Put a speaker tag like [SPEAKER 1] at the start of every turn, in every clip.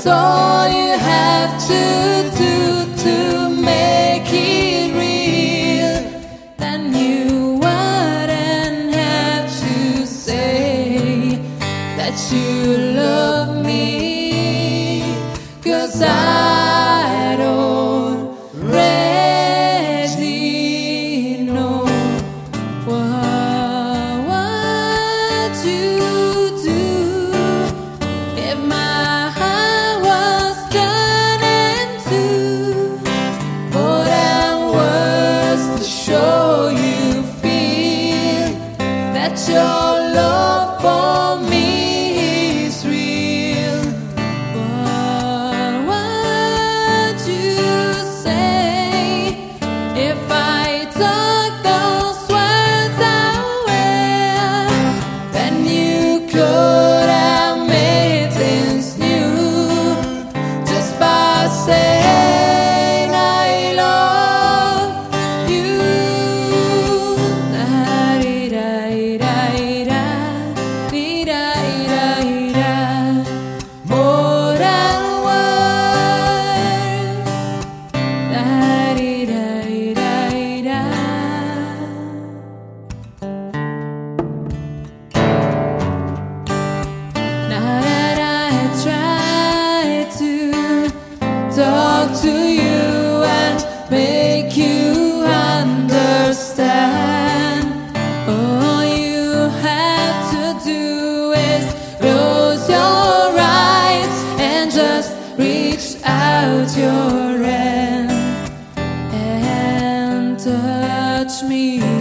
[SPEAKER 1] all you have to do to make it real. Then you wouldn't have to say that you love me, 'cause I don't really know what you do. If my heart was done in two, more than words to show you feel that your love for me is real. What would you say if I took those words away? Then you could have made things new just by saying I love you. Da-dee-da-dee-da-dee-da, dee-da-dee-da-dee-da. More than words. Da-dee-da-dee-da-dee-da. Now that I have tried to talk to you and make you understand, all you have to do is close your eyes and just reach out your hand and touch me.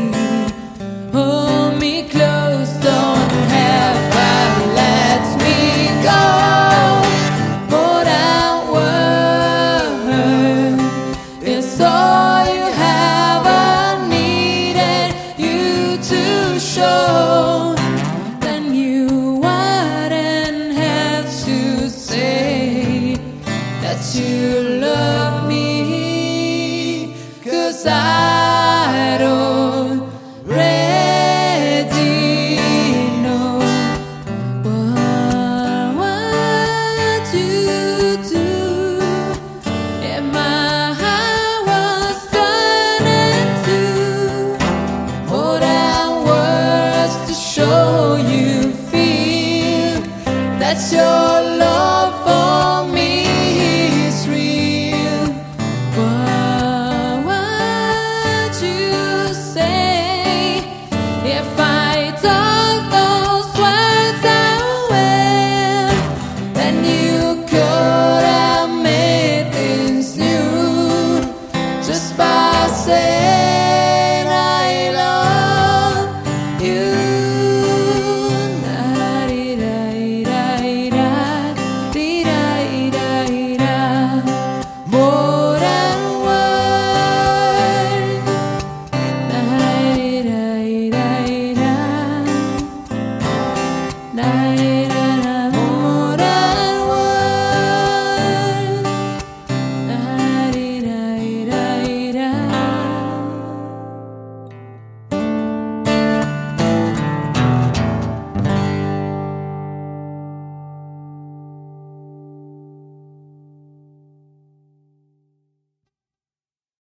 [SPEAKER 1] Hold me close, don't ever let me go. More than words, it's all you ever needed you to show. Then you wouldn't have to say that you love me, 'cause I